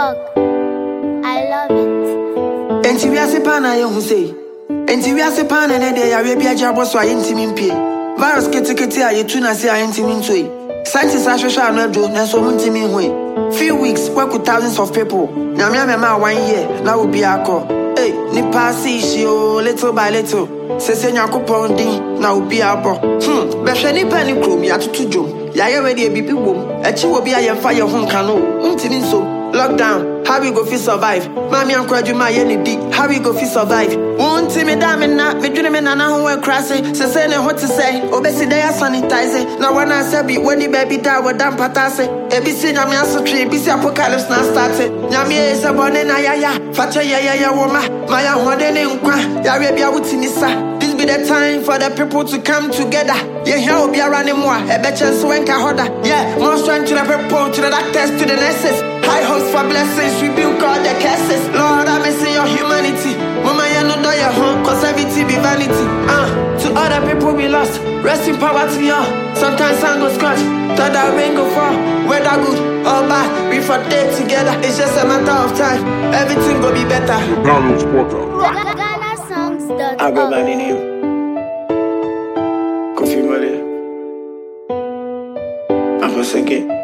talk. I love it. Enti we ase pa na ye hu sei. Enti we ase pa na de ya we bia jabo so aye ntimi mpie. Virus ketekete aye tu na se aye ntimi ntoi. Scientists ahwehwe anado na so ntimi hui. Few weeks work with thousands of people. Nyame amema 1 year na obi akọ. Hey, ni pass issue little by little. Sese nyakopon din na obi abo. Behwe ni pa ni krom ya tutu dwom. Ya ye we de bibi bom. Echi wo bia ye fa ye ho nka no. Ntimi nso. Lockdown, how we go fi survive? Mami and Kwadjuma ye di. How we go fi survive? Won't see me damn na me dwene me nana ho we krase. Sese ne ho te say, obesi dey sanitize. Na wana say bi when the baby die we dam patase. Ebi si nyame asotwe, bi si apocalypse na start. Nyame e se bone na yaya. Fache yaya woma. Maya hode ne nkwa. Ya we bia wutimi sa. This be the time for the people to come together. Yeah, here will be a running more. A bet chance when hoda. Yeah, more strength to the people, to the doctors, to the nurses. High hopes for blessings, rebuke all the curses. Lord, I'm missing your humanity. Mama, you know your home, cause everything be vanity. To other people we lost. Rest in power to you. Sometimes sun go scratch, thought that rain go fall. Whether good or bad, we for day together. It's just a matter of time. Everything go be better. Donald Porter. GhanaSongs.org. I'll go by the name Kofi Mali. I'm a second.